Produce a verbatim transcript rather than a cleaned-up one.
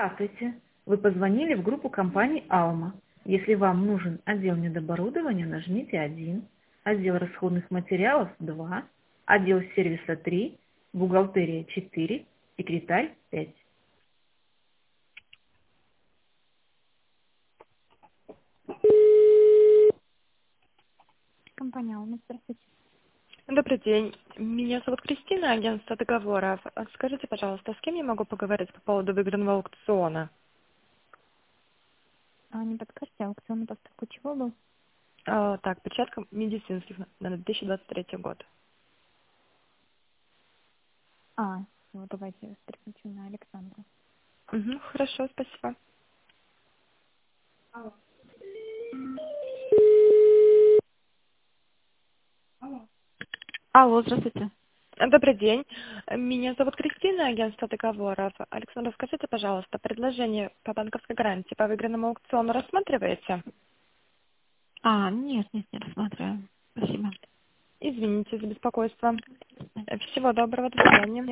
Здравствуйте. Вы позвонили в группу компании «Алма». Если вам нужен отдел медоборудования, нажмите один, отдел расходных материалов два, отдел сервиса три, бухгалтерия четыре, секретарь пять. Компания «Алма», здравствуйте. Добрый день. Меня зовут Кристина, агентство договоров. А Скажите, пожалуйста, с кем я могу поговорить по поводу выигранного аукциона? А не подскажете, аукцион на поставку чего был? А, так, печатка медицинских на две тысячи двадцать третий год. А, ну давайте я вас переключу на Александра. Угу, хорошо, спасибо. Алло, здравствуйте. Добрый день. Меня зовут Кристина, агентство договоров. Александр, скажите, пожалуйста, предложение по банковской гарантии по выигранному аукциону рассматриваете? А, нет, нет, не рассматриваем. Спасибо. Извините за беспокойство. Всего доброго, до свидания.